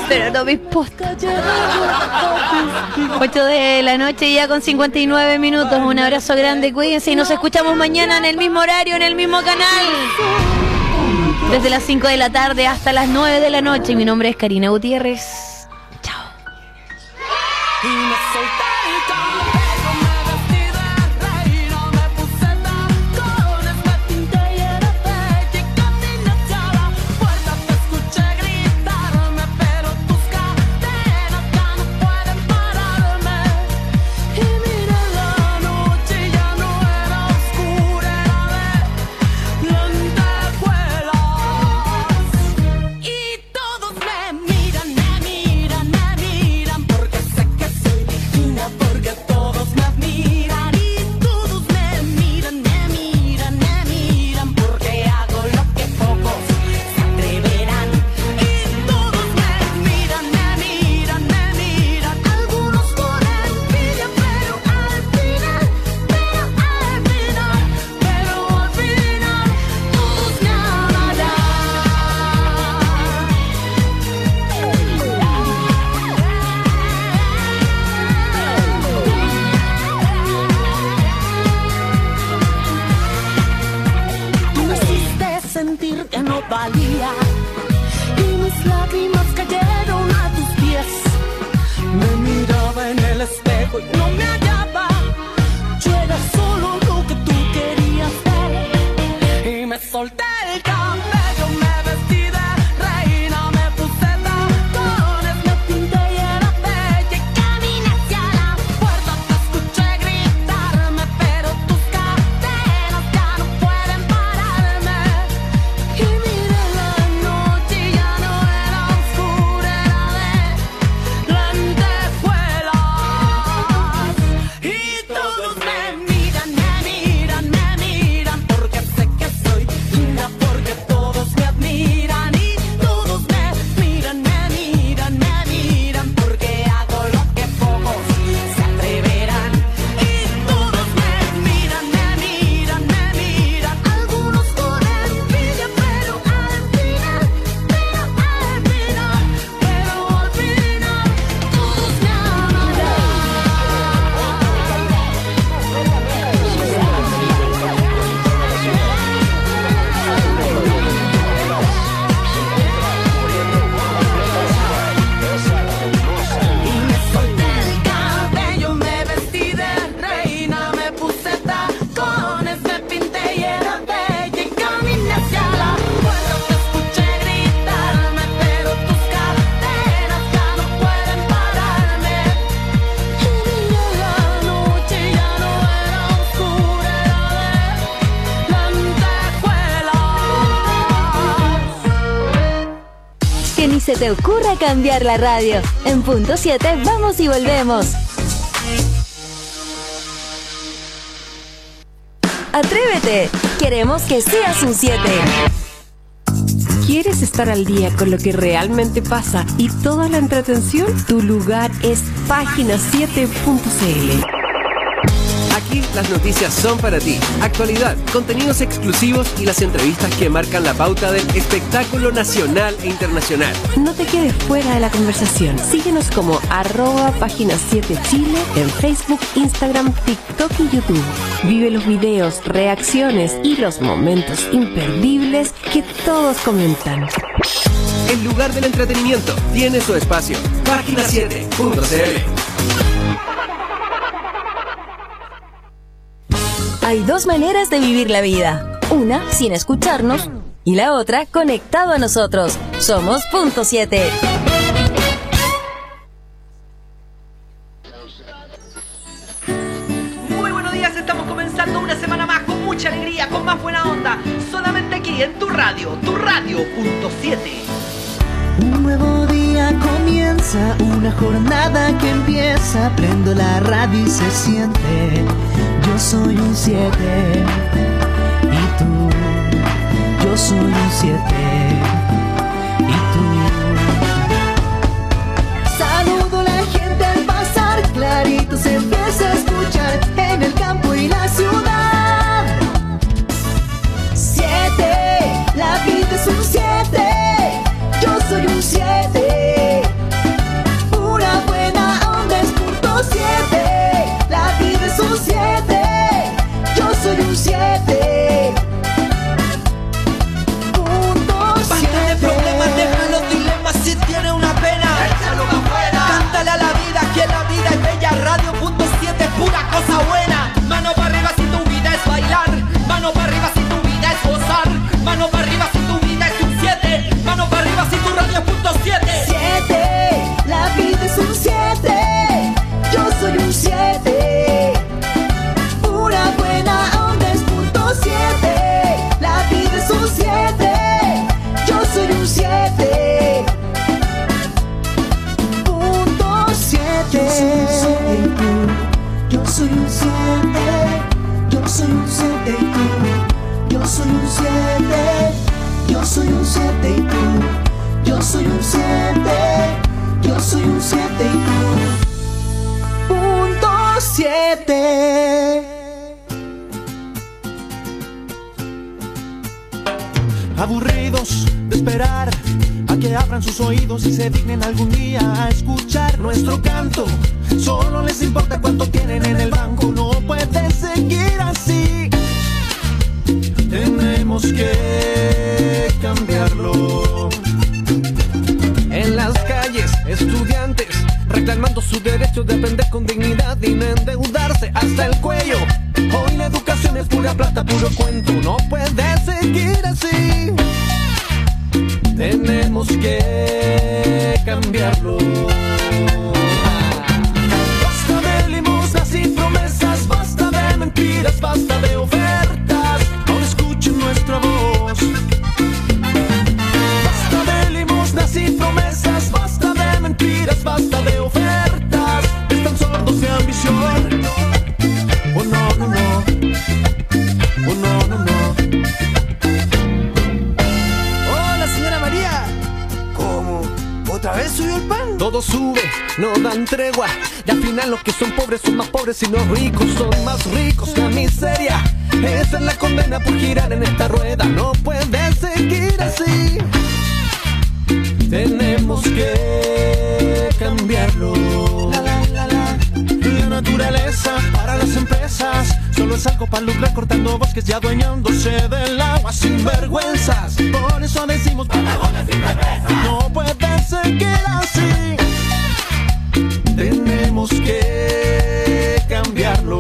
pero no me importa. 8 de la noche ya con 59 minutos. Un abrazo grande, cuídense y nos escuchamos mañana en el mismo horario, en el mismo canal. Desde las 5 de la tarde hasta las 9 de la noche. Mi nombre es Karina Gutiérrez. Chao. Y mis lágrimas cayeron a tus pies. Me miraba en el espejo y no me hallaba. Yo era solo lo que tú querías ver. Y me solté el cabello, me vestí de reina, me puse tacones, me pinté y era bella. Y caminé hacia la puerta, te escuché gritarme, pero tus cadenas ya no pueden pararme. Y miré la noche y ya no era oscura, era de lentejuelas. Y todos me miran, porque sé que soy linda, porque todos me admiran. Y todos me miran, porque hago lo que pocos se atreverán. Y todos me miran, algunos con envidia, pero al final, todos me amarán. Y me solté el cabello, me vestí de reina, me puse tacones, me pinté y era bella. Y caminé hacia la puerta, te escuché gritarme, pero tus cadenas ya no pueden pararme. Y miré la noche y ya no era oscura, era de lentejuelas. Que ni se te ocurra cambiar la radio. En punto 7 vamos y volvemos. Atrévete. Queremos que seas un 7. ¿Quieres estar al día con lo que realmente pasa y toda la entretención? Tu lugar es página7.cl. Aquí las noticias son para ti. Actualidad, contenidos exclusivos y las entrevistas que marcan la pauta del espectáculo nacional e internacional. No te quedes fuera de la conversación. Síguenos como @página7chile en Facebook, Instagram, TikTok y YouTube. Vive los videos, reacciones y los momentos imperdibles que todos comentan. El lugar del entretenimiento tiene su espacio. Página7.cl. Hay dos maneras de vivir la vida. Una, sin escucharnos, y la otra, conectado a nosotros. Somos punto 7. Muy buenos días, estamos comenzando una semana más con mucha alegría, con más buena onda. Solamente aquí en tu radio punto 7. Un nuevo día comienza, una jornada que empieza. Prendo la radio y se siente. Yo soy un 7. Y tú, yo soy un 7. Y tú. Saludo a la gente al pasar, clarito se empieza a escuchar en el campo y la ciudad. 7, la vida es un 7. Yo soy un 7. Yo soy un 7 y tú .7. Aburridos de esperar a que abran sus oídos y se dignen algún día a escuchar nuestro canto. Solo les importa cuánto tienen en el banco. No puede seguir así. Tenemos que cambiarlo. En las calles, estudiantes reclamando su derecho de aprender con dignidad y no endeudarse hasta el cuello. Hoy la educación es pura plata, puro cuento. No puede seguir así. Tenemos que cambiarlo. Basta de limosnas y promesas, basta de mentiras, basta de ofertas. Ahora escuchen nuestra voz. Basta de limosnas y promesas, basta de mentiras, basta de ofertas. Están sordos de ambición. Oh no, no, no. Oh no, no, no. Hola, señora María. ¿Cómo? ¿Otra vez subió el pan? Todo sube, no dan tregua. Y al final los que son pobres son más pobres y los ricos son más ricos. La miseria, esa es la condena por girar en esta rueda. No puede seguir así. Tenemos que cambiarlo. La naturaleza para las empresas solo es algo para lucrar, cortando bosques y adueñándose del agua sin vergüenzas. Por eso decimos no puede seguir así. Tenemos que cambiarlo.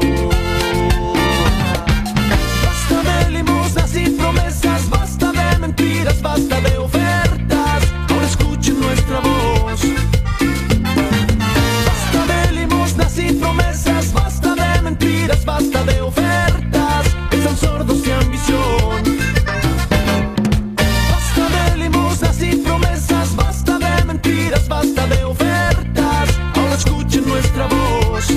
Basta de limosnas y promesas, basta de mentiras, basta de ofertas. Ahora escuchen nuestra voz. Basta de limosnas y promesas, basta de mentiras, basta de ofertas. Están sordos de ambición. Basta de limosnas y promesas, basta de mentiras, basta de ofertas. Ahora escuchen nuestra voz.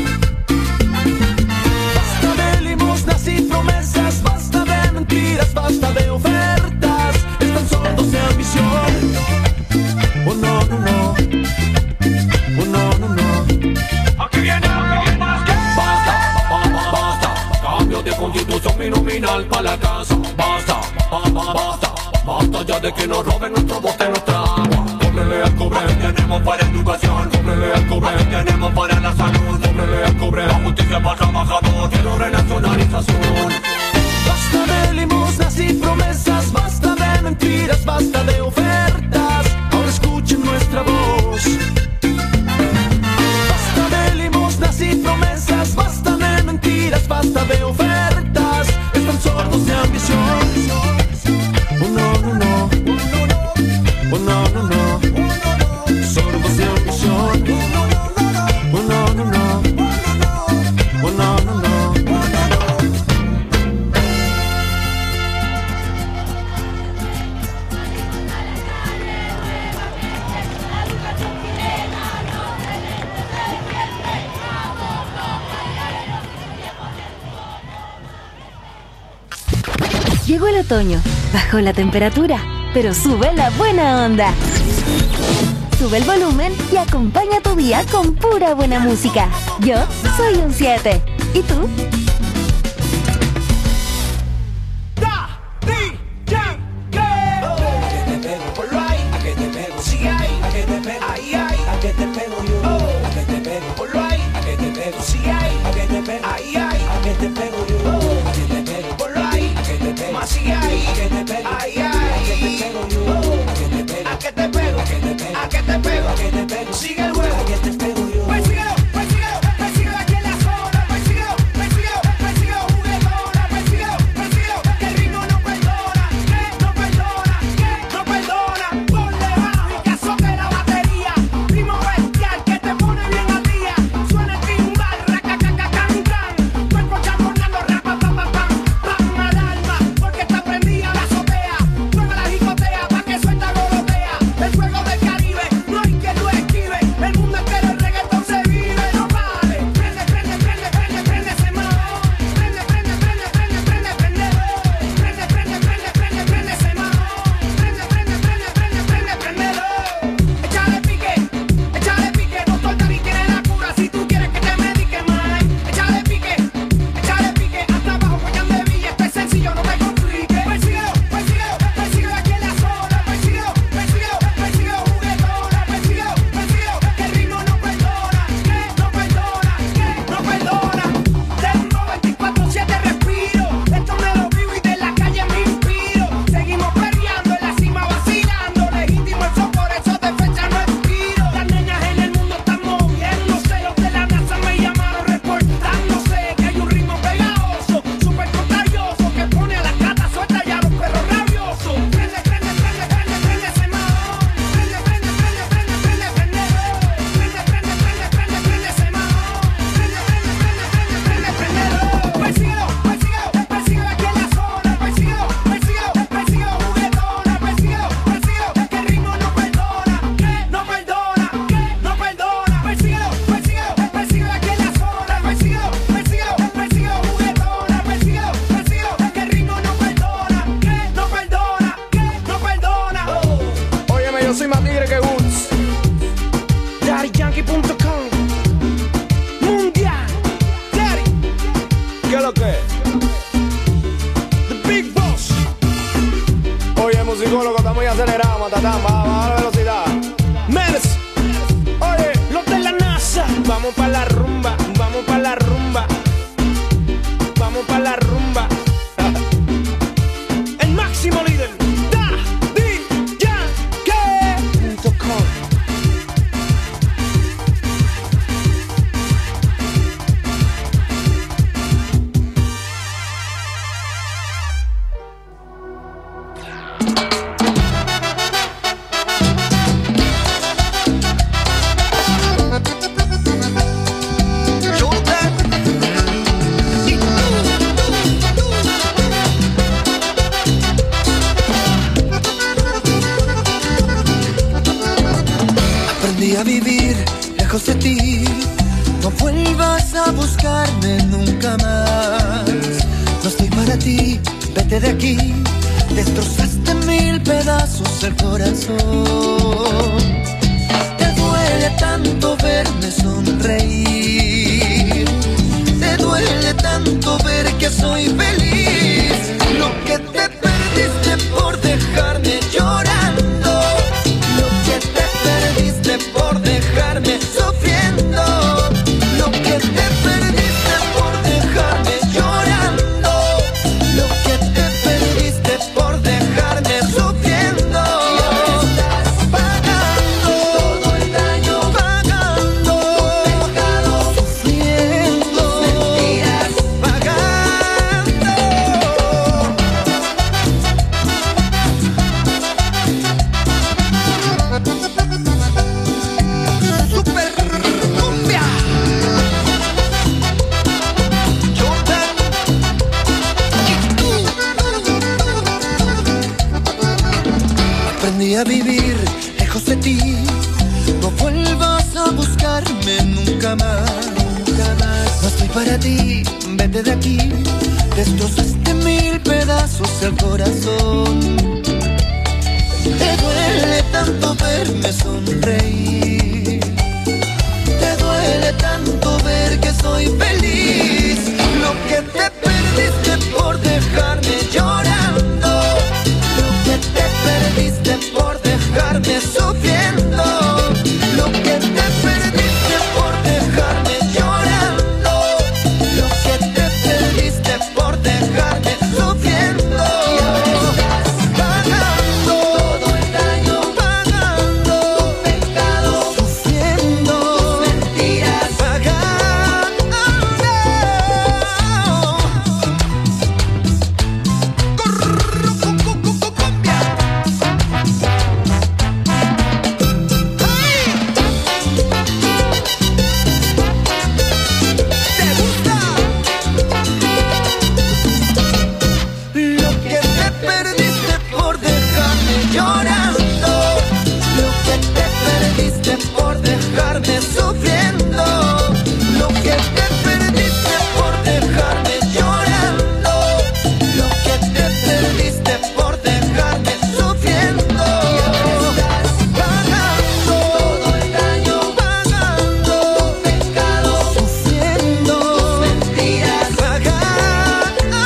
Basta de limosnas y promesas, basta de mentiras, basta de ofertas. Están sordos de ambición. Oh no, no, no. Oh no, no, no. Aquí viene basta, basta, cambio de constitución binominal para la casa. Basta, basta, basta ya de que nos roben nuestro bote, nuestra agua. Cóbrele al cobre, tenemos para educación. Cóbrele al cobre, tenemos para la salud. Cóbrele al cobre, la justicia para trabajador. Quiero renacionalización. Basta de limosnas y promesas, basta de mentiras, basta de ofertas. Ahora escuchen nuestra voz. Basta de limosnas y promesas, basta de mentiras, basta de ofertas. Están sordos de ambición. Oh no, no, no. Oh no, no, no. Sordos de ambición. Oh no, no, no. Oh no, no, no. Llegó el otoño, bajó la temperatura, pero sube la buena onda. Sube el volumen y acompaña tu día con pura buena música. Yo soy un 7. ¿Y tú? Sigue el juego. Pues síguelo aquí en la zona. Pues síguelo matatán, va a la velocidad. Mers, oye, los de la NASA. Vamos pa' la rumba, vamos pa' la rumba. Vamos pa' la rumba. El máximo líder. A vivir lejos de ti, no vuelvas a buscarme nunca más. No estoy para ti, vete de aquí. Destrozaste en 1000 pedazos el corazón. Te duele tanto verme sonreír, te duele tanto ver que soy feliz. Lo que te perdiste por dejarme llorando, lo que te perdiste por dejarme sufriendo, lo que te perdiste por dejarme llorando, lo que te perdiste por dejarme sufriendo. Estás pagando todo el daño, pagando tu pecado, sufriendo mentiras, pagando. Super cumbia. Jordan. Aprendí a vivir lejos de ti. No vuelvas a buscarme nunca más, nunca más. No estoy para ti, vete de aquí. Destrozaste 1000 pedazos el corazón. Te duele tanto verme sonreír, te duele tanto ver que soy feliz. Lo que te perdiste por dejarme llorando, lo que te perdiste por dejarme sufriendo, lo que te perdiste por dejarme llorando, lo que te perdiste por dejarme sufriendo. Pagando todo el daño, pagando tu pecado, sufriendo mentiras, pagando. Cumbia. ¿Te gusta? Lo que te perdiste por dejarme llorando, lo que te perdiste por dejarme sufriendo, lo que te perdiste por dejarme llorando, lo que te perdiste por dejarme sufriendo. Estás pagando todo el daño, pagando tu pecado, sufriendo mentiras, pagando.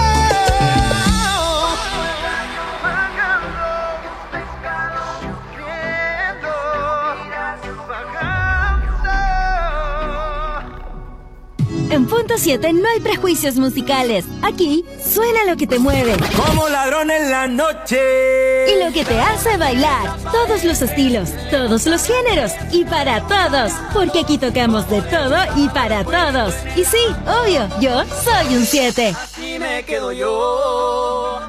En Punto 7 no hay prejuicios musicales. Aquí suena lo que te mueve Como ladrón en la noche. y lo que te hace bailar. Todos los estilos, todos los géneros y para todos. Porque aquí tocamos de todo y para todos. Y sí, obvio, yo soy un 7. Así me quedo yo.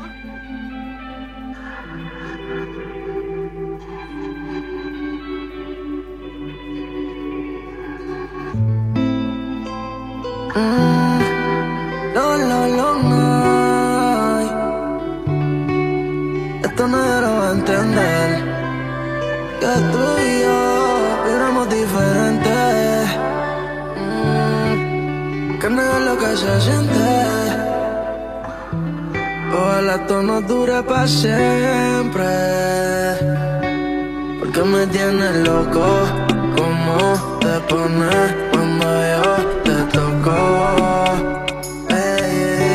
Esto nadie lo va a entender, que tú y yo éramos diferentes, que negar lo que se siente. Ojalá esto no dure para siempre, porque me tienes loco. ¿Cómo te pones cuando yo te toco?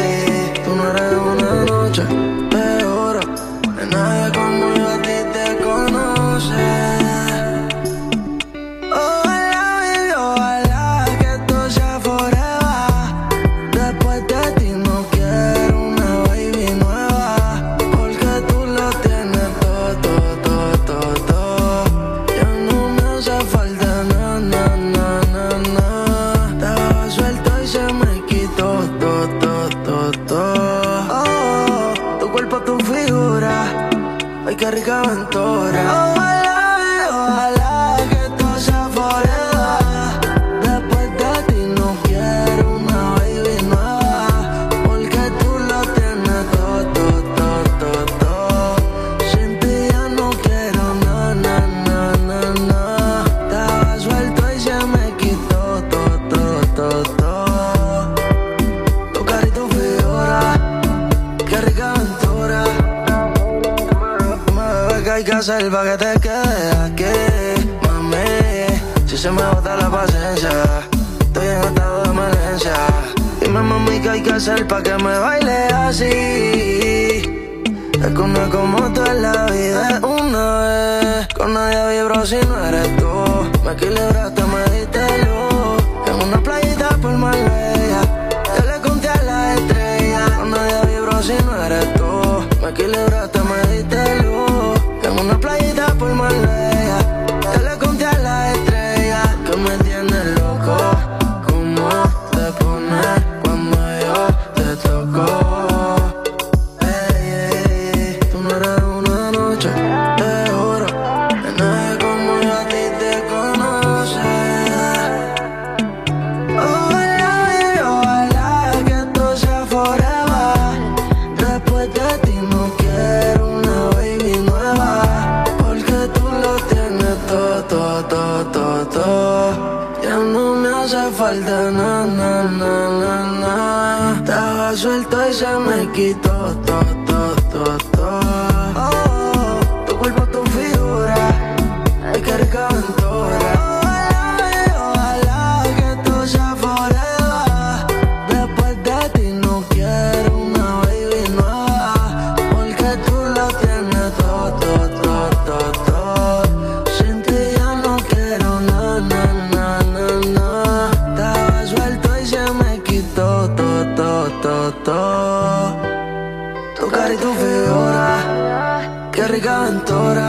Tú no eres una noche de oro, de nadie como yo a ti te conozco. rica aventura. Ojalá que todo sea forever. Después de ti no quiero una baby nueva, porque tú lo tienes todo, todo, todo, todo. Sin ti ya no quiero nada, nada, nada, nada. Estaba suelto y se me quitó todo, todo, todo, todo. Tu carita figura, qué rica aventura. ¿Qué hay que hacer pa' que te quedes aquí, mami? Si se me bota la paciencia, estoy en estado de emergencia. Dime, mami, ¿qué hay que hacer pa' que me baile así? Es que no es como tú en la vida es una vez. Con nadie vibro si no eres tú. Me equilibraste, me diste luz. En una playita por Marbella, yo le conté a las estrellas. Con nadie vibro si no eres tú. Me equilibraste, me diste luz. En una playita por Marbella, yo le conté a las estrellas. Que me tienes loco, cómo te pones cuando yo te toco. Ey, tú no eres una noche, te juro, que nadie como yo a ti te conoce. Ojalá que esto sea forever. Después de ti no quiero una baby nueva, porque tú lo tienes todo, todo, todo, todo, todo. Ya no me hace falta nada, nada, nada, nada. Estaba suelto y se me quitó todo, todo, todo, todo. Oh, tu cuerpo, tu figura, ay, qué rica aventura. Ojalá que esto sea forever. Después de ti no quiero una baby nueva, porque tú lo tienes todo, todo, todo, todo, todo. Sin ti ya no quiero nada, nada, nada, nada. Estaba suelto y se me quitó todo, todo, todo, todo. Tu cara y tu figura, qué rica aventura.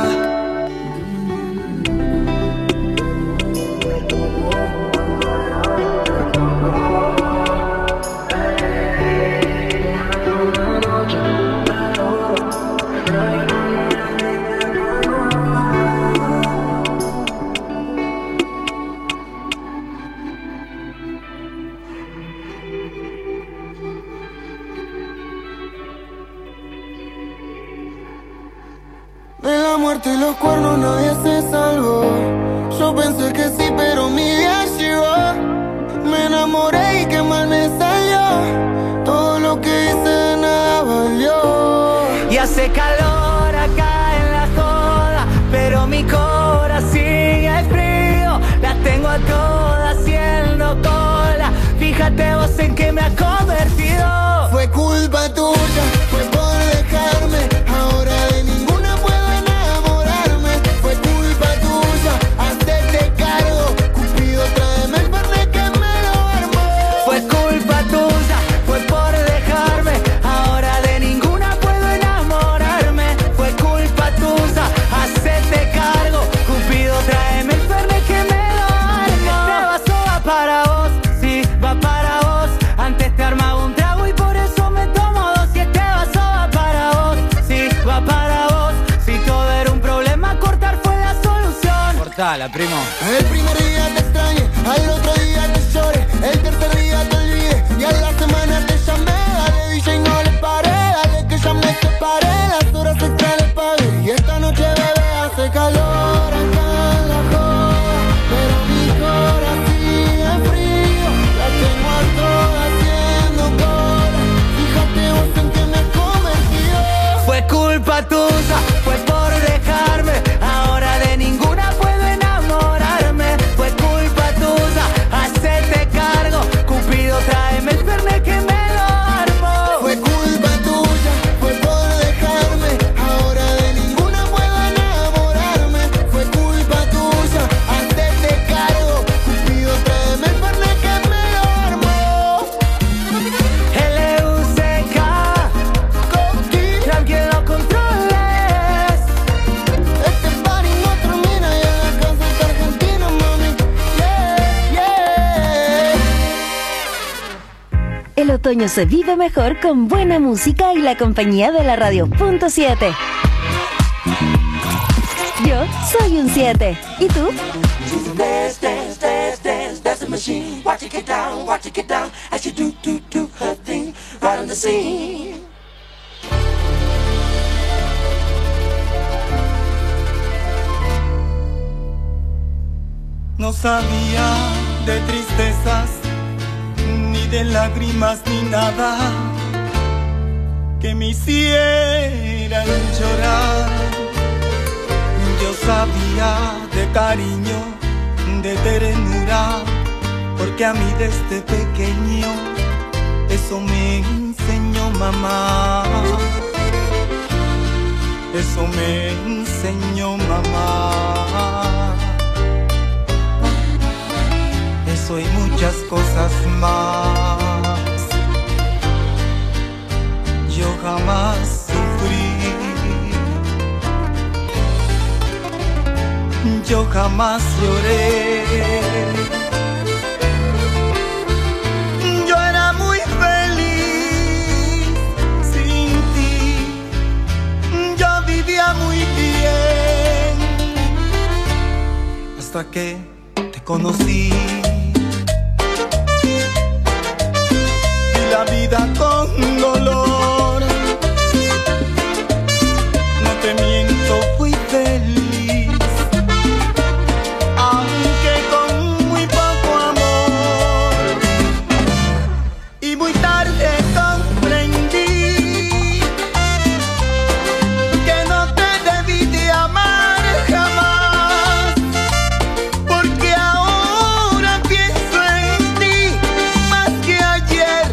De la muerte y los cuernos nadie se salvó. Yo pensé que sí, pero mi día llegó. Me enamoré y qué mal me salió. Todo lo que hice de nada valió. Y hace calor acá en la joda, pero mi corazón sigue frío. Las tengo a todas haciendo cola. Fíjate vos en qué me ha convertido. Fue culpa tuya, fue por dejarme. Ahora de ninguna puedo enamorarme. Fue culpa tuya, hacerte cargo. Cupido, tráeme el fernet que me lo armó. Fue culpa tuya, fue por dejarme. Ahora de ninguna puedo enamorarme. Fue culpa tuya, hacerte cargo. Cupido, tráeme el fernet que me lo armó. Este vaso va para vos, sí, va para vos. Antes te armaba un trago y por eso me tomo dos. Y este vaso va para vos, sí, va para vos. Si todo era un problema, cortar fue la solución. Cortala, primo. El primer día te extrañé, al otro día te lloré. El tercer día te olvidé y a la semana te llamé. Dale DJ, no le paré, dale que ya me separé. Las horas extra le pagué y esta noche, bebé, hace calor acá en la joda, pero mi corazón sigue frío. La tengo a todas haciendo cola. Fíjate vos en qué me he convertido. Fue culpa tuya, fue por dejarme. Ahora de ninguna puedo enamorarme. Fue culpa tuya, hacerte cargo. Cupido, tráeme el fernet que me lo armó. Fue culpa tuya, fue por dejarme. Ahora de ninguna puedo enamorarme. Fue culpa tuya, hacerte cargo. Cupido, tráeme el fernet que me lo armó. LUCK, tranquilo, no controles. Este party no termina y en la casa está Argentina, mami. Yeah, yeah. El otoño se vive mejor con buena música y la compañía de la radio. Punto 7. soy un 7. ¿Y tú? Dance, dance, dance, dance, that's a machine. Watch it get down as she do her thing right on the scene. No sabía de tristezas, ni de lágrimas, ni nada que me hicieran llorar. Yo sabía de cariño, de ternura, porque a mí desde pequeño eso me enseñó mamá. Eso me enseñó mamá. Eso y muchas cosas más. Yo jamás sufrí, yo jamás lloré. Yo era muy feliz sin ti. Yo vivía muy bien hasta que te conocí. La vida con dolor, no te miento, fui feliz, aunque con muy poco amor. Y muy tarde comprendí que no te debí de amar jamás, porque ahora pienso en ti más que ayer.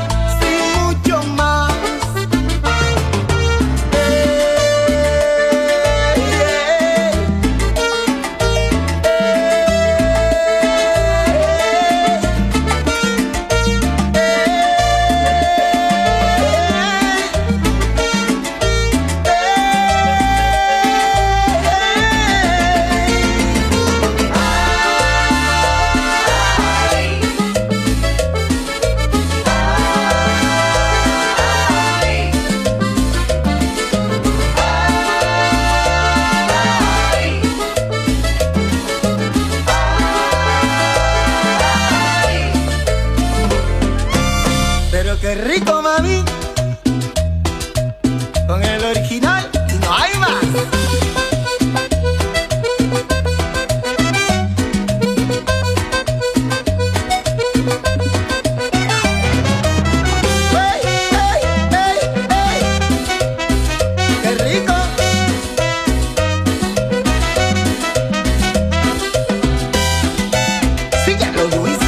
Qué rico, mami, con el original y no hay más. ¡Hey, hey, hey, hey! ¡Qué rico! Síguelo, Luis.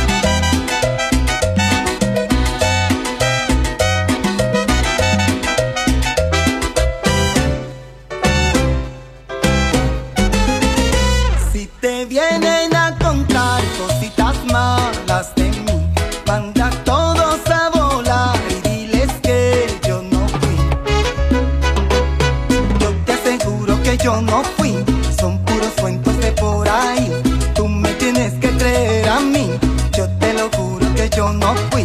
Te vienen a contar cositas malas de mí, manda todos a volar y diles que yo no fui. Yo te aseguro que yo no fui, son puros cuentos de por ahí. Tú me tienes que creer a mí, yo te lo juro que yo no fui.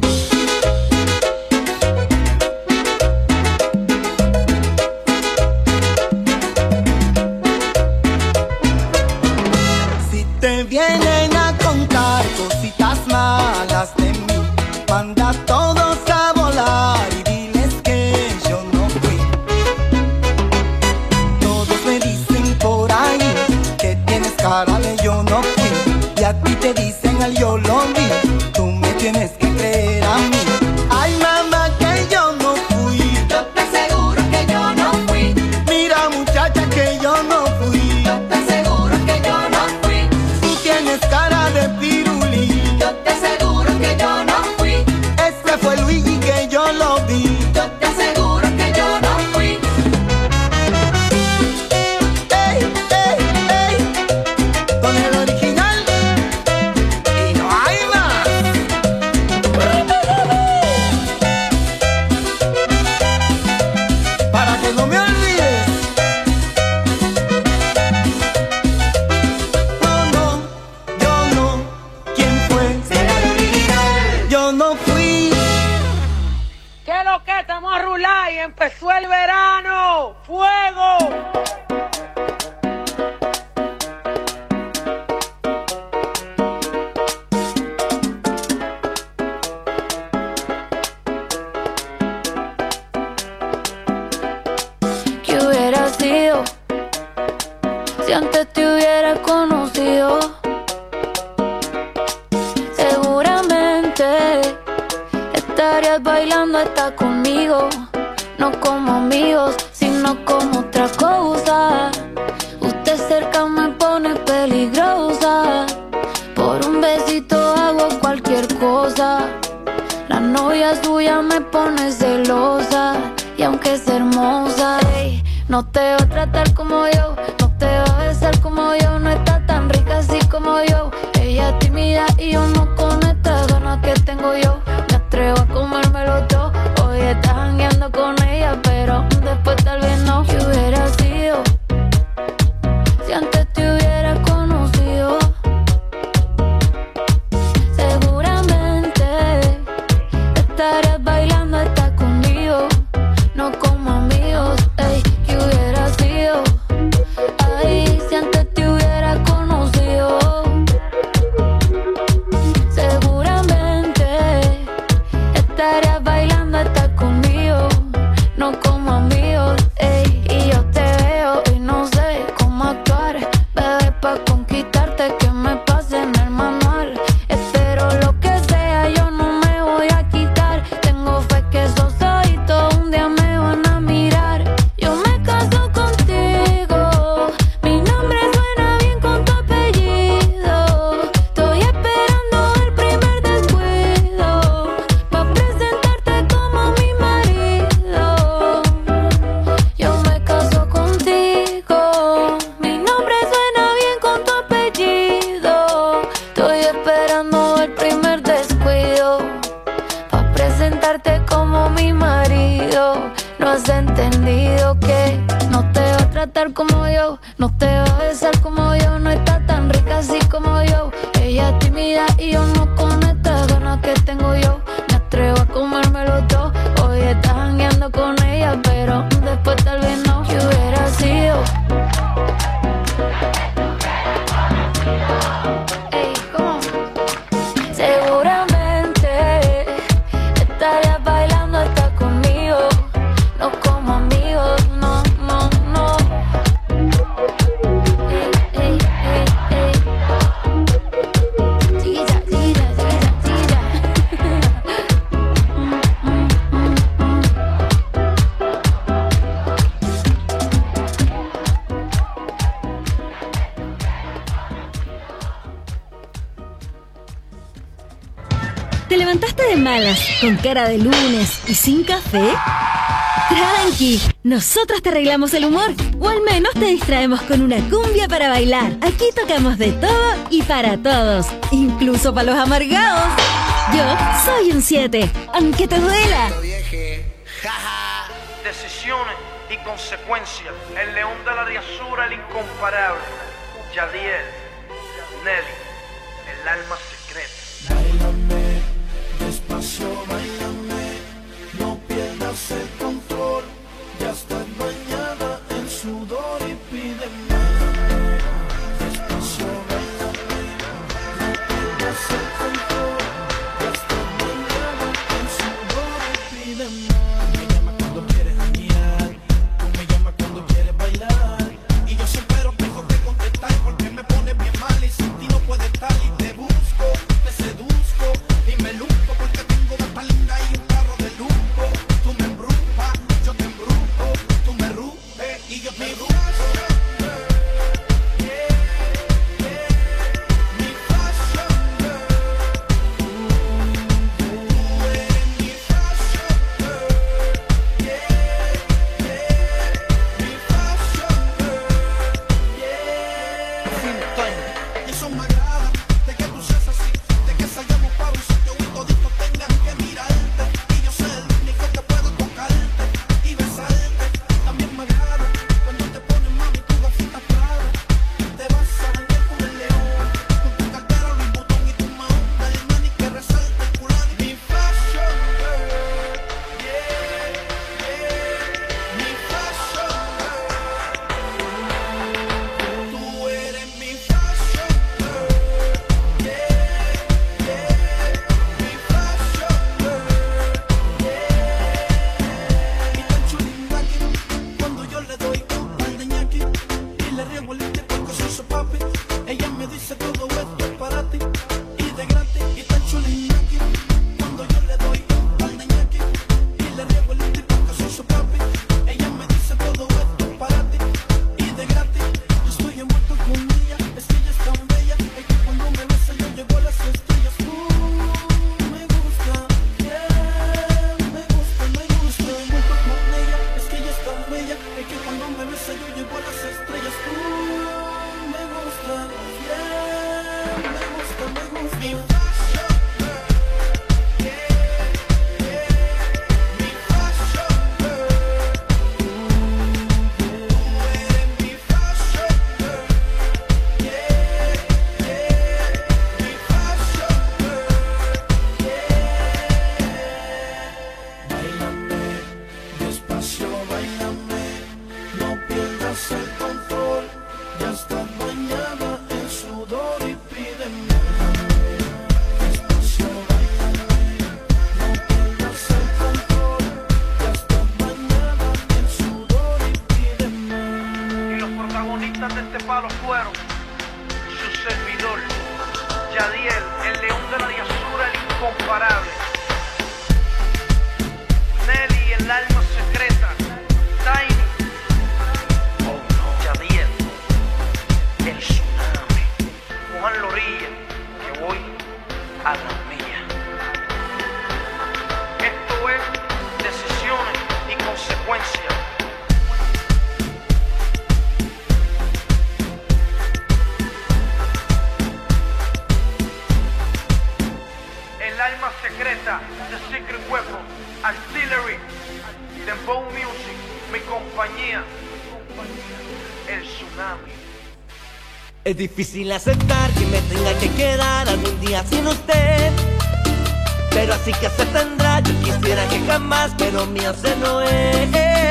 Te vienen a contar cositas malas de mí, manda todos a volar y diles que yo no fui. Todos me dicen por ahí que tienes cara de yo no fui, y a ti te dicen al yo lo vi. Tú me tienes que creer a mí. Ay, mamá, que yo no fui. Yo te aseguro que yo no fui. Mira, muchacha, que yo no fui. Yo te aseguro que yo no fui. Tienes cara de pirulí. Yo te aseguro que yo no fui. Ese fue Luigi que yo lo vi. Yo te aseguro que yo no fui. Ey, ey, ey, con el original y no hay más. Para que no me olvides. ¿Quién fue? Será el original. Yo no fui. ¿Qué es lo que estamos a rular y empezó el verano? ¡Fuego! bailando está conmigo. No como amigos, sino como otra cosa. Usted cerca me pone peligrosa. Por un besito hago cualquier cosa. La novia suya me pone celosa. Y aunque es hermosa, ey, no te va a tratar como yo, no te va a besar como yo. No está tan rica así como yo. Ella es tímida y yo no con estas ganas que tengo yo. Me atrevo a comérmelo todo. Hoy estás jangueando con ella, pero después tal vez no. ¿Qué hubiera sido si antes te hubiera conocido? Seguramente estarías bailando hasta conmigo. No como amigos, ey, ¿qué hubiera sido? Ay, si antes te hubiera conocido. Seguramente estarías bailando hasta conmigo. No como amigos, ey, y yo te veo y no sé cómo actuar. Bebé, pa' conquistarte que me pase en el manual. Espero lo que sea, yo no me voy a quitar. Tengo fe que esos ojitos un día me van a mirar. Yo me caso contigo, mi nombre suena bien con tu apellido. Estoy esperando el primer descuido pa' presentarte como mi marido. Yo me caso contigo, mi nombre suena bien con tu apellido. Estoy esperando el primer descuido pa' presentarte como mi marido. No has entendido que no te va a tratar como yo, no te va a besar como yo. No está tan rica así como yo. Ella es tímida y yo no con estas ganas que tengo yo. Me atrevo a comérmelo todo. Hoy estás jangueando con ella, pero después tal vez no. ¿Qué hubiera sido? Ey, ¿cómo? Seguramente estarías bailando hasta conmigo. No como amigos, no, no, no. Ey, ey, ey, ey. Tira, tira, tira, tira. ¿Te levantaste de malas, con cara de lunes y sin café? Tranqui, nosotros te arreglamos el humor, o al menos te distraemos con una cumbia para bailar. Aquí tocamos de todo y para todos, incluso para los amargados. Yo soy un 7, aunque te duela. Decisiones y consecuencias. El león de la diazura, el incomparable. Yadiel, Nelly, el alma secreta. Báilame, despacio, báilame, no pierdas el control. Ya estás bañada en sudor y pide más. Despacio, báilame, no pierdas el control. Ya estás bañada en sudor y pide más. Tú me llamas cuando quieres janguear, tú me llamas cuando quieres bailar. Y yo siempre tengo que contestar porque me pone bien mal y sin ti no puedo estar y te busco. Es difícil aceptar que me tenga que quedar algún día sin usted, pero así que se tendrá. Yo quisiera que jamás, pero mío se no es.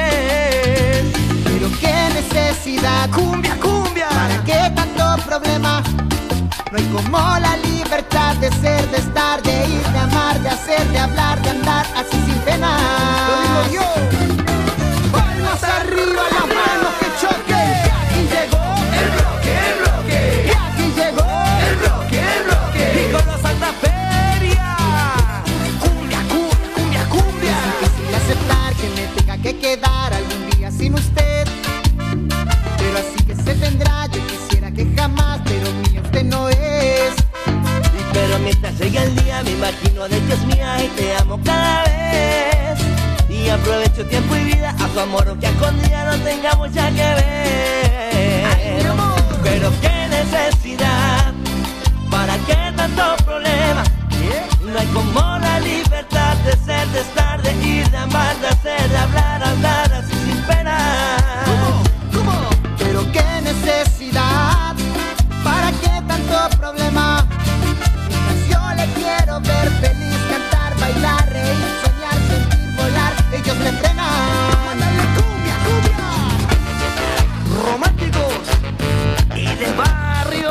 Pero qué necesidad, cumbia, cumbia, ¿para qué tanto problema? No hay como la libertad de ser, de estar, de ir, de amar, de hacer, de hablar, de andar así sin pena. Lo digo yo. Palmas arriba, las manos que choquen. Y llegó el bloque, el bloque. Y aquí llegó el bloque, el bloque. Y con los Santa Feria. Cumbia, cumbia, cumbia, cumbia. Es difícil aceptar que me tenga que quedar algún día sin usted, pero así que se tendrá. Yo quisiera que jamás, pero mío usted no es. Pero mientras llega el día me imagino de que es mía y te amo cada vez. Y aprovecho tiempo y vida a tu amor, aunque a escondida no tengamos ya que ver. Ay, mi amor. Pero qué necesidad, ¿para qué tanto problema? No hay como la libertad de ser, de estar, de ir, de amar, de hacer, de hablar, andar así sin pena. ¿Cómo? Pero qué necesidad, ¿para qué tanto problema? Yo le quiero ver feliz, cantar, bailar, reír, soñar, sentir, volar. Ellos me frenan. ¡Mándale cumbia, cumbia! Románticos y de barrio.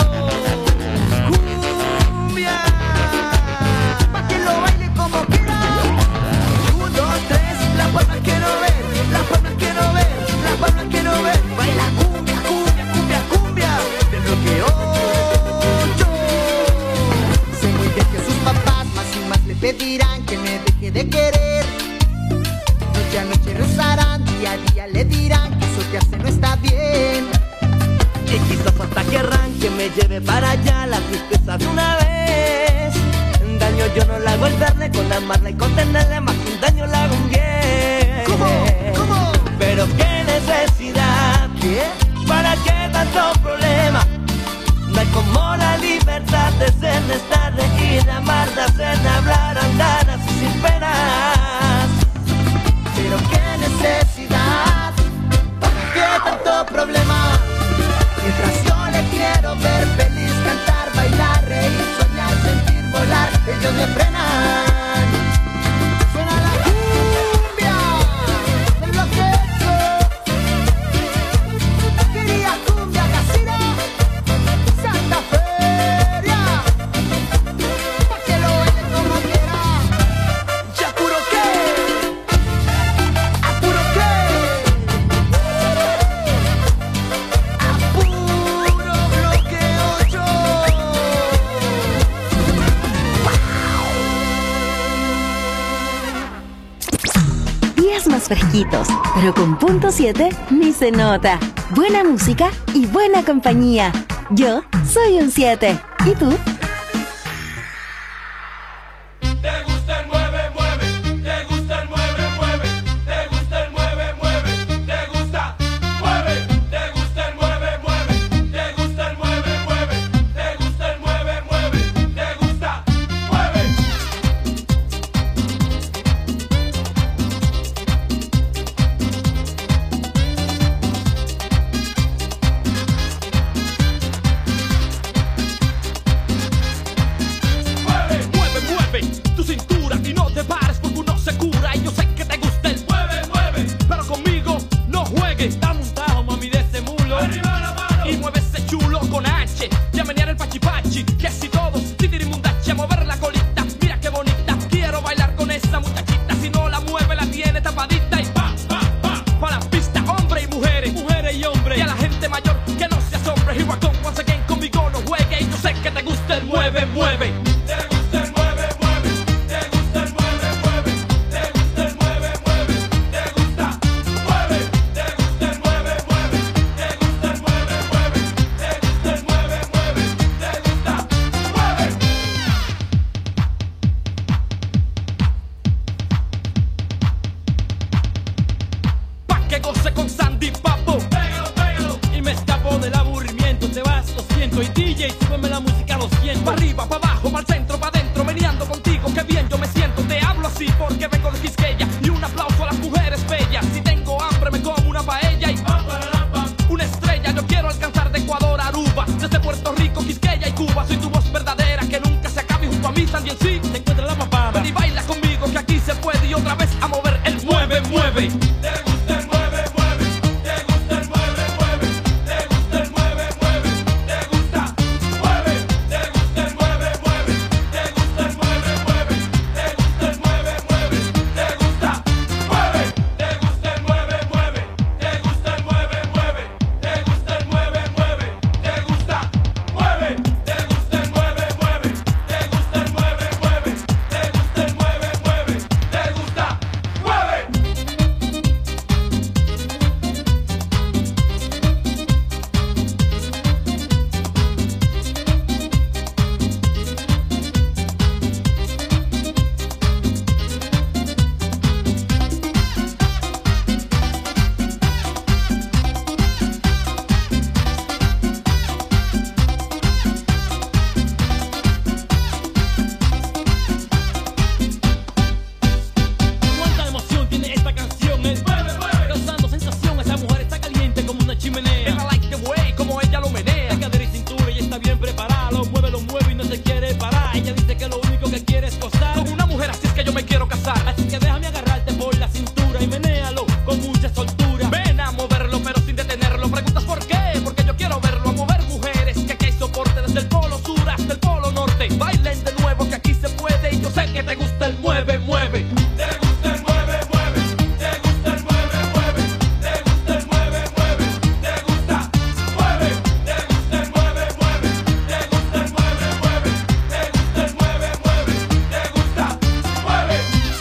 Cumbia. Pa' que lo baile como quiera. 1, 2, 3, las palmas quiero ver, las palmas quiero ver, las palmas quiero ver. Baila cumbia, cumbia, cumbia, cumbia. Del bloque 8. Sé muy bien que sus papás más y más le pedirán que me deje de querer. Noche a noche rezarán, día a día le dirán que eso que hace no está bien. Y quizás hasta querrán que me lleve para allá la tristeza de una vez. Daño yo no le hago el verle, con amarla y contenerle, más que un daño le hago un bien. ¿Cómo? Pero qué necesidad, ¿Qué? ¿para qué tanto problema? No hay como la libertad de ser, de estar, de ir, de amar, de hacer, de hablar, andar así sin penas. Pero qué necesidad, ¿para qué tanto problema? Mientras yo le quiero ver feliz, cantar, bailar, reír, soñar, sentir, volar. Ellos me frenan. Suena la cumbia del bloque 8. Quería cumbia casina, Santa Feria, pa' que lo baile como quiera. ¿Ya puro qué? ¿Apuro qué? Apuro bloque 8. Días más fresquitos, pero con punto 7 ni se nota. Buena música y buena compañía. Yo soy un 7. ¿Y tú? Te gusta el mueve, mueve, te gusta el mueve, mueve, te gusta el mueve, mueve, te gusta, mueve, te gusta el mueve, mueve, te gusta el mueve, mueve, te gusta el mueve, mueve, mueve. Te gusta el mueve, mueve. Te gusta el mueve, mueve. Te gusta el mueve, mueve. Te gusta, mueve. Te gusta el mueve, mueve. Te gusta el mueve, mueve. Te gusta el mueve, mueve. Te gusta, mueve. Pa' que goce con Sandy Papo. Pégalo, pégalo. Y me escapo del aburrimiento. Te vas, lo siento. Y DJ, súbeme la música, lo siento. Pa' arriba, pa' abajo, pa' el centro, pa' adentro. Meneando contigo, qué bien yo me siento. Te hablo así porque vengo de Quisqueya. Y un aplauso a las mujeres bellas. Si tengo hambre me como una paella. Y una estrella, yo quiero alcanzar de Ecuador a Aruba. Desde Puerto Rico, Quisqueya y Cuba. Soy tu voz verdadera, que nunca se acabe. Y junto a mí también sí, te encuentra la papada. Ven y baila conmigo, que aquí se puede. Y otra vez a mover el mueve, mueve. Te gusta el mueve, mueve. Te gusta el mueve, mueve. Te gusta el mueve, mueve. Te gusta, mueve. Te gusta el mueve, mueve. Te gusta el mueve, mueve. Te gusta el mueve, mueve. Te gusta, mueve. Te gusta el mueve, mueve. Te gusta el mueve, mueve. Te gusta el mueve, mueve. Te gusta, mueve. Te gusta el mueve, mueve. Te gusta el mueve, mueve. Te gusta el mueve, mueve. Te gusta, mueve. Cuánta emoción tiene esta canción, el mueve, mueve, causando sensación. Esa mujer está caliente como una chimenea. And I like the way como ella lo menea. De cadera y cintura y está bien preparada. Lo mueve y no se quiere parar. Ella dice que lo único que quiere es gozar. Con una mujer así es que yo me quiero casar. Así que déjame agarrarte por la cintura y menéalo con mucha soltura. Ven a moverlo pero sin detenerlo. Preguntas por qué, porque yo quiero verlo a mover mujeres. Que aquí hay soporte desde el polo sur hasta el polo norte. Bailen de nuevo que aquí se puede. Y yo sé que te gusta el mueve, mueve. Te gusta el mueve, mueve. Te gusta el mueve, mueve. Te gusta el mueve, mueve. Te gusta, mueve. Te gusta el mueve, mueve. Te gusta el mueve, mueve. Te gusta el mueve, mueve. Te gusta, mueve.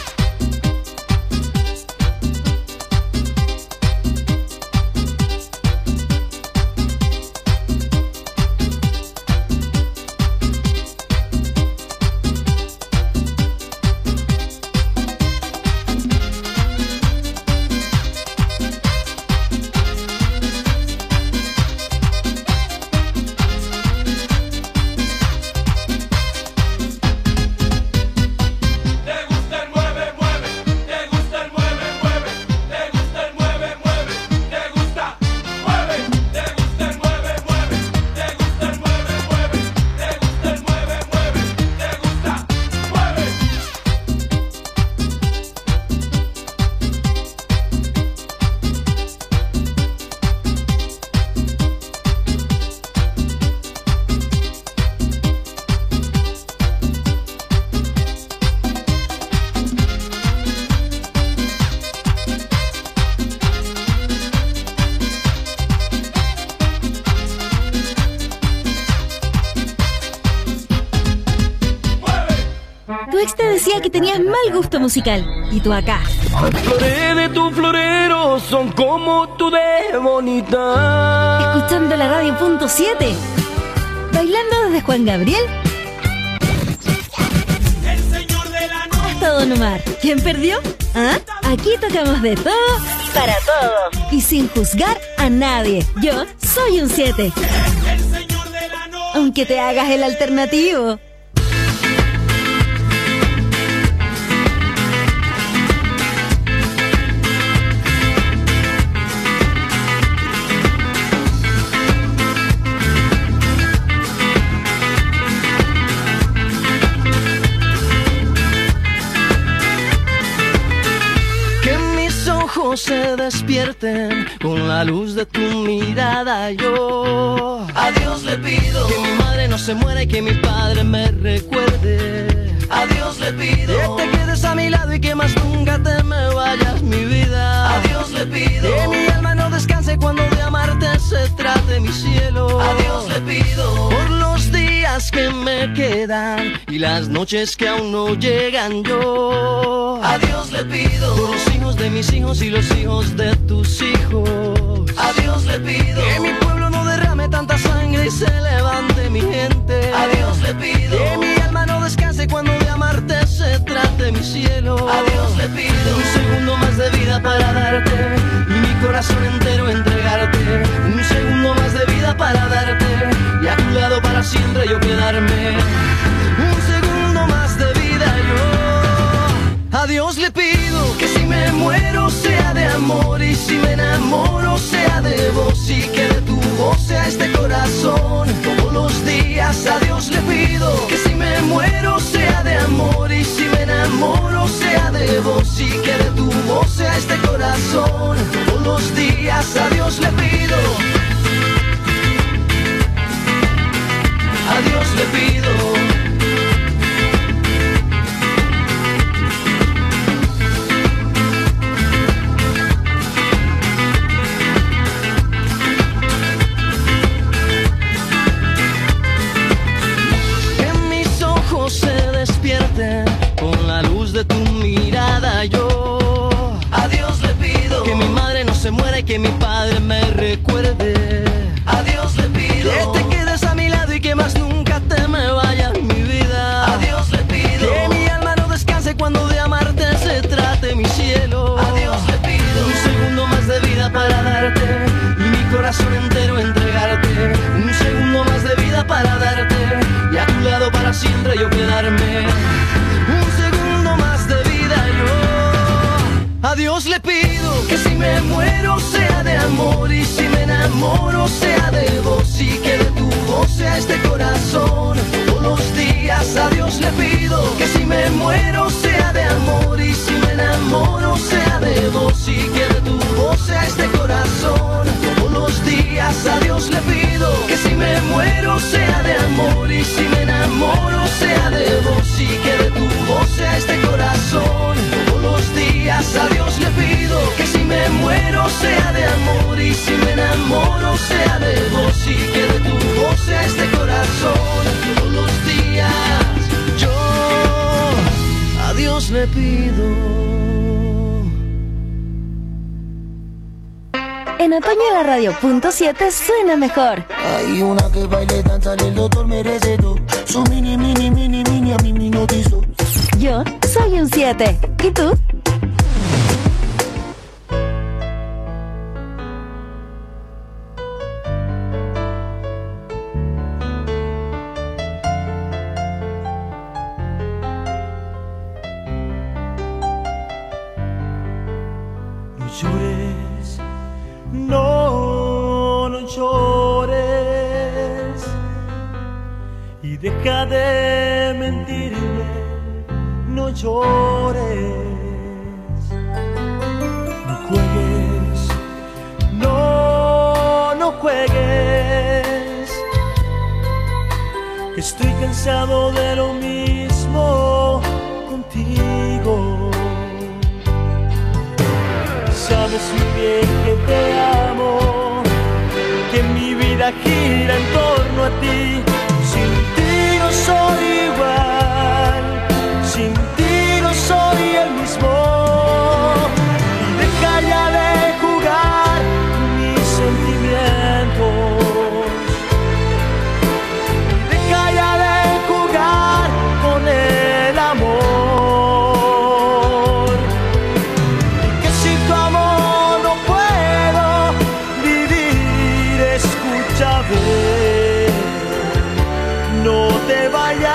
Te gusta el mueve, mueve. Te gusta el mueve, mueve. Te gusta el mueve, mueve. Te gusta, mueve. Te gusta el mueve, mueve. Te gusta el mueve, mueve. Te gusta el mueve, mueve. Te gusta, mueve. Tu ex te decía que tenías mal gusto musical. Y tú acá, Las flores de tu florero son como tú de bonita. escuchando la radio punto 7. Bailando desde Juan Gabriel El señor de la noche. hasta Don Omar. ¿Quién perdió? ¿Ah? Aquí tocamos de todo y para todos. Y sin juzgar a nadie. Yo soy un 7. El señor de la noche. Aunque te hagas el alternativo. Que mis ojos se despierten con la luz de tu mirada. Yo a Dios le pido que mi madre no se muera y que mi padre me recuerde. A Dios le pido que te quedes a mi lado y que más nunca te me vayas, mi vida. A Dios le pido que mi alma no descanse cuando de amarte se trate, mi cielo. A Dios le pido por los días días que me quedan y las noches que aún no llegan, yo a Dios le pido por los hijos de mis hijos y los hijos de tus hijos. A Dios le pido que mi pueblo no derrame tanta sangre y se levante mi gente. A Dios le pido que mi alma no descanse cuando de amarte se trate mi cielo. A Dios le pido un segundo más de vida para darte y mi corazón entero entregarte. Un segundo más de vida para darte y a tu lado para siempre yo quedarme. Un segundo más de vida yo a Dios le pido que si me muero sea de amor y si me enamoro sea de vos y que de tu voz sea este corazón todos los días. A Dios le pido que si me muero sea de amor y si me enamoro sea de vos y que de tu voz sea este corazón todos los días. A Dios le pido. A Dios le pido. Que mis ojos se despierten con la luz de tu mirada, yo a Dios le pido que mi madre no se muera y que mi padre me recuerde. A Dios le pido que te quedes a mi lado y que más nunca te me vayas mi vida. A Dios le pido que mi alma no descanse cuando de amarte se trate mi cielo. A Dios le pido un segundo más de vida para darte y mi corazón entero entregarte. Un segundo más de vida para darte y a tu lado para siempre yo quedarme. Un segundo más de vida yo a Dios le pido que si me muero sea de amor y si me enamoro sea de vos y que de tu voz sea este corazón todos los días. A Dios le pido que si me muero sea de amor y si me enamoro sea de vos y que de tu voz sea este corazón todos los días. A Dios le pido que si me muero sea de amor y si me enamoro sea de vos y que de tu voz sea este corazón todos los días. A Dios le pido que si me muero sea de amor y si me enamoro sea de vos y que de tu voz sea este corazón todos los días. Yo a Dios le pido. En otoño la radio punto 7 suena mejor. Hay una que baile, danza, el doctor merece todo. Su mini, mini, mini, mini, a mí me hipnotizó. Yo soy un 7. ¿Y tú? No llores y deja de mentirme, no llores, no juegues, no juegues, estoy cansado de lo mismo contigo. Sabes muy bien que te amo, que mi vida gira en torno a ti. Sin ti no soy igual, sin ti no soy el mismo. Y deja ya de jugar mis sentimientos. Y deja ya de jugar con el amor. No te vayas.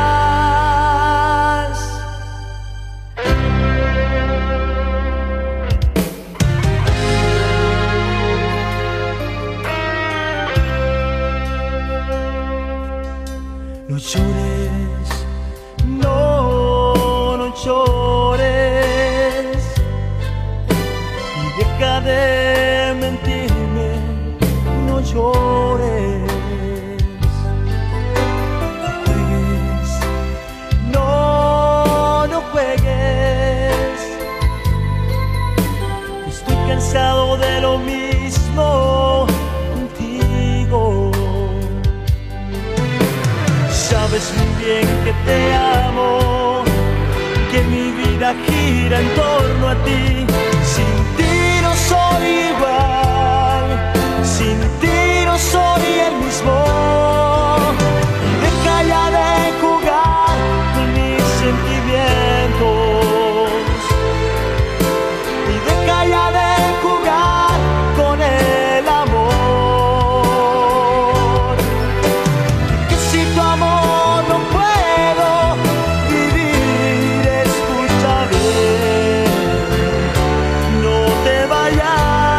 No llores, no llores y deja de mentirme, no llores. No juegues, sabes muy bien que te amo, que mi vida gira en torno a ti. Sin ti no soy igual, sin ti no soy el mismo. Y deja ya de jugar con mis sentimientos, y deja ya de jugar con el amor. Que si tu amor no puedo vivir, escucha bien, no te vayas.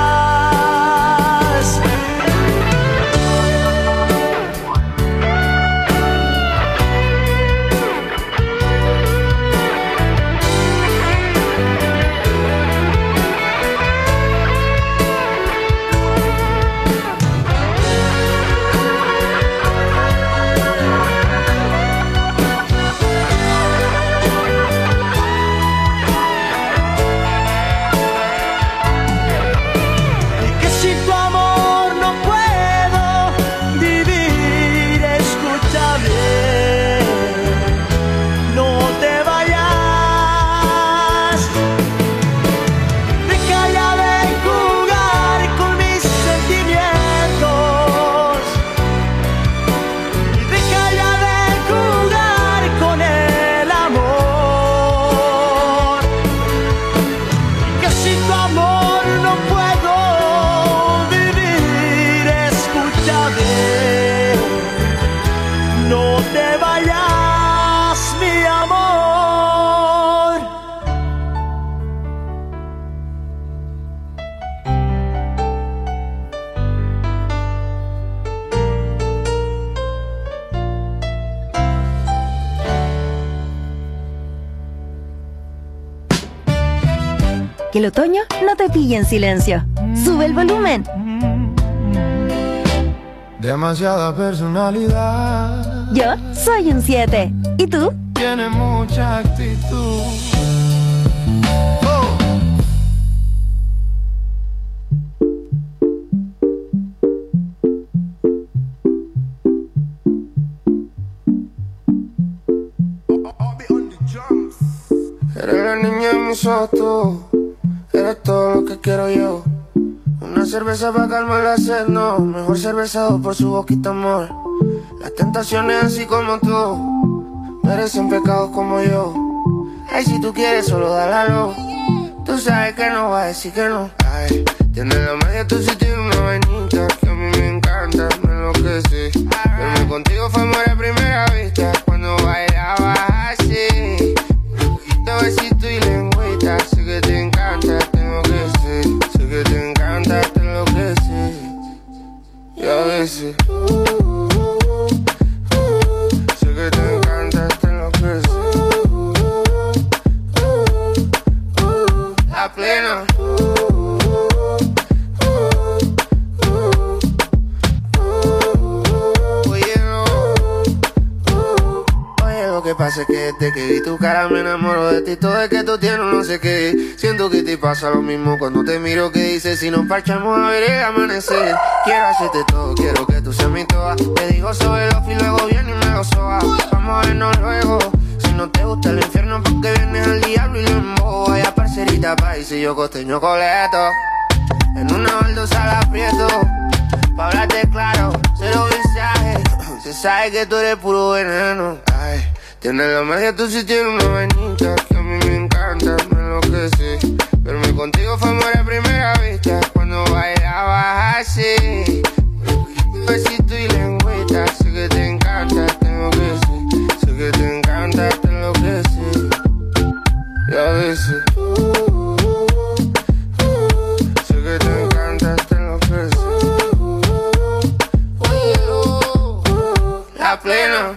Y que si tu amor no puedo vivir, escucha bien, no te vayas. Deja ya de jugar con mis sentimientos, y deja ya de jugar con el amor. Y que si tu amor no puedo vivir, escucha bien, no te vayas, mi amor. Que el otoño no te pille en silencio. Sube el volumen. Demasiada personalidad. Yo soy un 7. ¿Y tú? Tiene mucha actitud. Eres la niña de mis ojos, eres todo lo que quiero yo. Una cerveza para calmar la sed, no. Mejor cervezado por su boquita, amor. Las tentaciones así como tú merecen pecados como yo. Ay, si tú quieres solo dálalo. Tú sabes que no va a decir que no. Ay, tienes la magia, tú sí tienes una vainita que a mí me encanta, me enloquece. Verme contigo fue amor a primera vista cuando bailabas así. Besito y lengüita, sé que te encanta, tengo que ser. Sé que te encanta, te enloquece. Y a veces sé que te encanta, te enloquece. La plena. Lo que pasa es que desde que vi tu cara me enamoro de ti. Todo es que tú tienes no sé qué. Siento que te pasa lo mismo cuando te miro. Que dices si nos parchamos a ver el amanecer. Quiero hacerte todo, quiero que tú seas mi toa. Te digo sobre los y luego viene y me lo soba. Vamos a vernos luego. Si no te gusta el infierno porque vienes al diablo y lo embobo. Vaya parcerita país y yo costeño coleto. En una baldosa la aprieto. Pa' hablarte claro, cero mensajes. Se sabe que tú eres puro veneno. Ay, tienes la magia, tú sí tienes una vainita que a mí me encanta, me enloquece. Verme contigo fue amor a primera vista cuando bailabas así. Besito y lengüita, sé que te encanta, tengo que ser. Sé que te encanta, te enloquece. Y a veces sé que te encanta, te enloquece. La plena.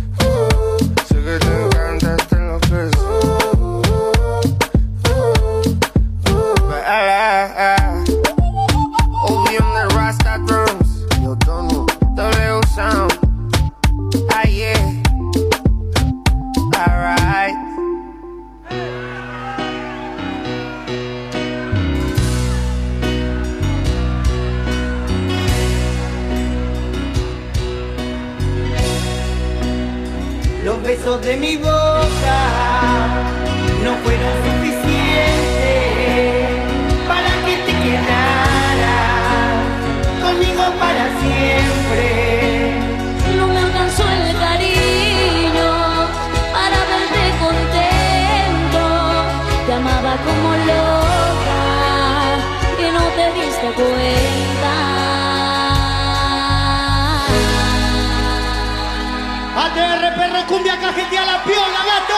Sé que te encanta, te enloquece. Los besos de mi boca no fueron suficientes para que te quedaras conmigo para siempre. No me alcanzó el cariño para verte contento. Te amaba como loca y no te diste cuenta. ATR, perro, cumbia, cajetea la piola, gato.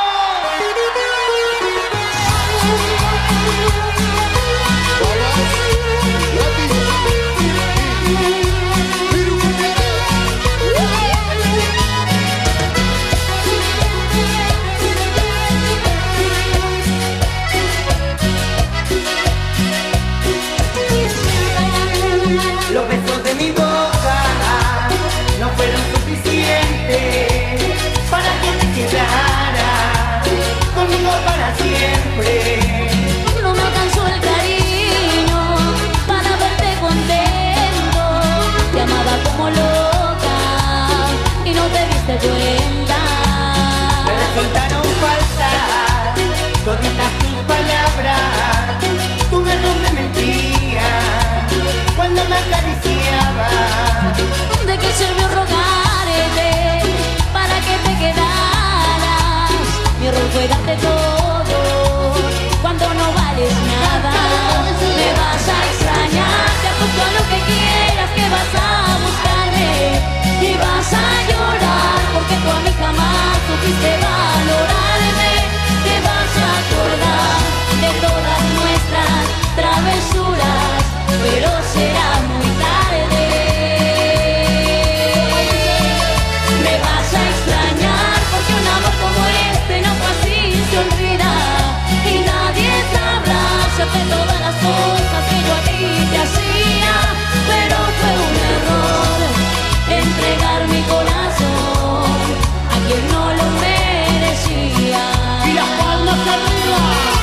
Los besos de mi boca no fueron suficientes para que te quedaras conmigo para siempre. No me alcanzó el cariño para verte contento. Te amaba como loca y no te diste cuenta. Me resultaron falsas toditas tus palabras. Tu verbo me mentía cuando me acariciaba. ¿De qué sirvió rogarte para que te quedaras? Mi error fue darte todo cuando no vales nada. Me vas a extrañar, te apuesto a lo que quieras que vas a buscarme y vas a llorar porque tú a mí jamás supiste valorarme. Te vas a acordar de todas nuestras travesuras, pero será muy tarde. Me vas a extrañar porque un amor como este no fue así, se olvida y nadie sabrá hacerte todas las cosas que yo a ti te hacía, pero fue un error entregar mi corazón a quien no lo merecía. Y las palmas arriba.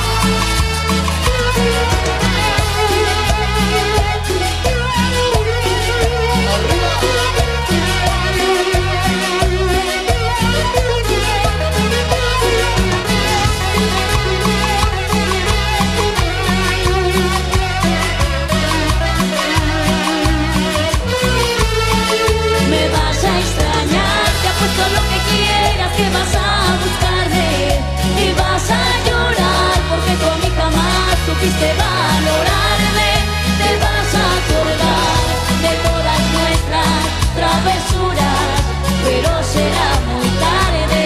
Me vas a extrañar, te apuesto a lo que quieras que vas a buscarme y vas a llorar porque tú a mí jamás supiste valorarme. Te vas a acordar de todas nuestras travesuras, pero será muy tarde.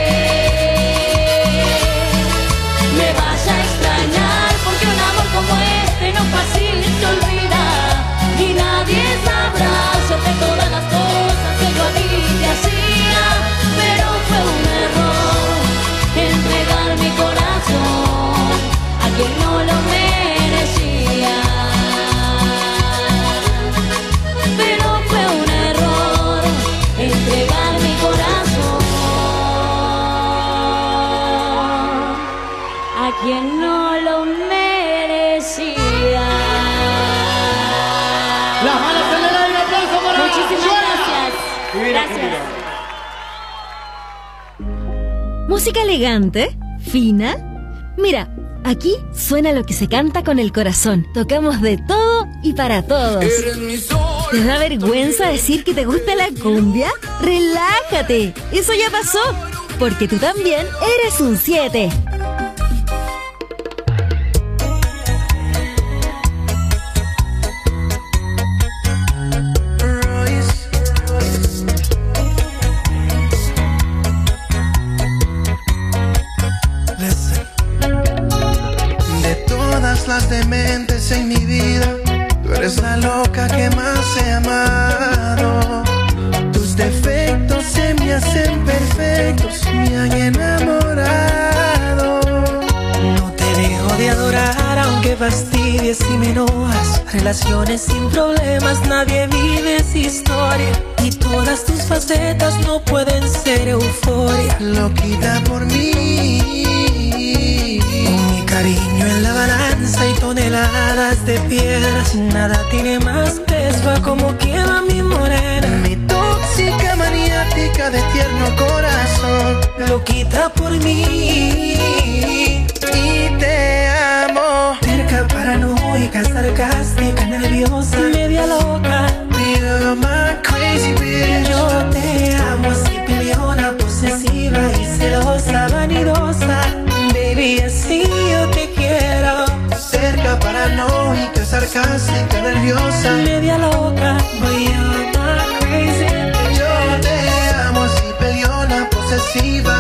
Me vas a extrañar porque un amor como este no fácil se olvida y nadie sabrá hacerte todas las cosas que yo a ti te hacía, pero fue un error entregar mi corazón a quien no lo merecía. Pero fue un error entregar mi corazón a quien no lo merecía. Las manos en el aire, aplauso para Muchísimas gracias. Gracias. Música elegante, fina. Mira, aquí suena lo que se canta con el corazón. Tocamos de todo y para todos. ¿Te da vergüenza decir que te gusta la cumbia? ¡Relájate! Eso ya pasó, porque tú también eres un 7. De todas las dementes en mi vida, tú eres la loca que más he amado. Tus defectos se me hacen perfectos, me han enamorado. No te dejo de adorar aunque fastidies y me enojas. Relaciones sin problemas, nadie vive esa historia. Y todas tus facetas no pueden ser euforia. Loquita por mí, con mi cariño en la balanza y toneladas de piedras, nada tiene más peso a como queda mi morena. mi tóxica manía fanática de tierno corazón, loquita por mí y te amo. Terca, paranoica, sarcástica, nerviosa, media loca. You're my crazy bitch. Yo te amo así, peleona, posesiva y celosa, vanidosa. Baby, así yo te quiero. Cerca, paranoica, sarcástica, nerviosa, media loca. Boy, you're my crazy bitch. Yo te amo así, peleona, posesiva